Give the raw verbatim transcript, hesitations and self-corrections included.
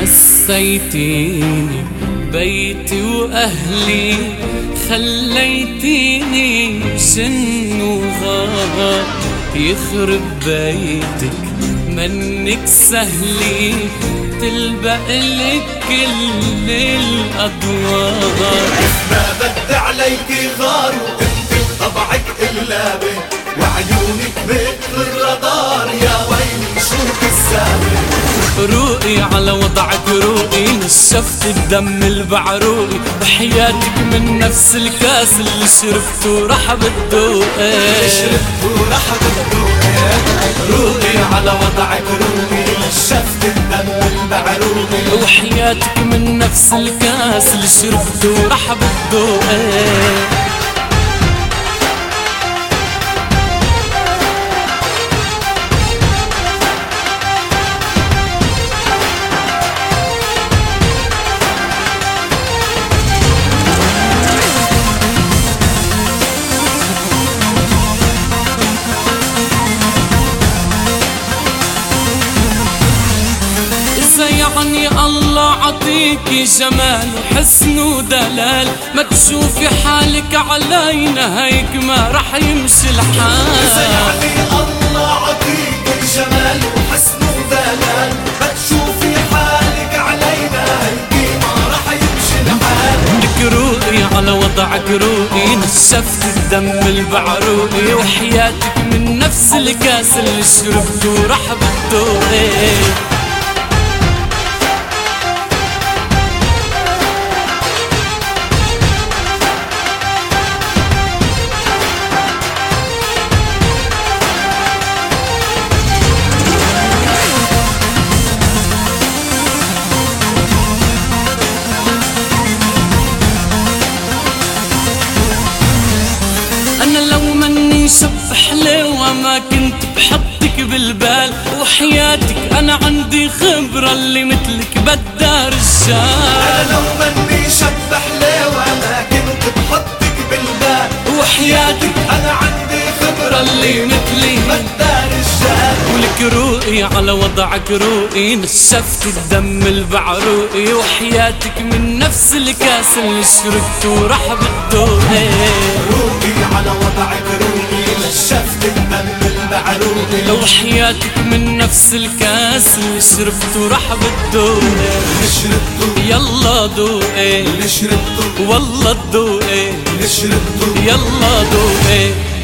نسيتيني بيتي وأهلي، خليتيني جن وغار. يخرب بيتك منك سهلي، تلبقلك كل الأدوار. ما بدي عليكي غار وانت بطبعك قلابة، وعيونك مثل الرادار. يا ويلي شو كذابة. روقي على وضعك روقي، نشفت الدم البعروقي. بحياتك من نفس الكاس اللي شربته ورح بتذوقي. شربته ورح بتذوقي. روقي على وضعك روقي، نشفت الدم البعروقي. وحياتك من نفس الكاس اللي شربته ورح بتذوقي. يعني الله عطيكي جمال وحسن ودلال، ما تشوفي حالك علينا هيك ما رح يمشي الحال. يعني الله عطيكي جمال وحسن ودلال، ما تشوفي حالك علينا هيك ما رح يمشي الحال. لك روقي على وضعك روقي، نشفت الدم البعروقي. وحياتك من نفس الكاس اللي شربته ورح بتذوقي. أنا لو مني شب حلوة ما كنت بحطك بالبال. وحياتك أنا عندي خبرة اللي مثلك بدها رجال. أنا لو مني شب حلوة ما كنت بحطك بالبال. وحياتك أنا عندي خبرة اللي مثلي بدها رجال. ولك روقي على وضعك روقي، نشفت الدم البعروقي. وحياتك من نفس الكاس اللي شربته ورح بتذوقي. روقي على وضعك روقي، نشفت الدم البعروقي. لو حياتك من نفس الكاس اللي شربته ورح بتذوقي. شربته يلا ذوقي، شربته والله تذوقي. شربته يلا ذوقي.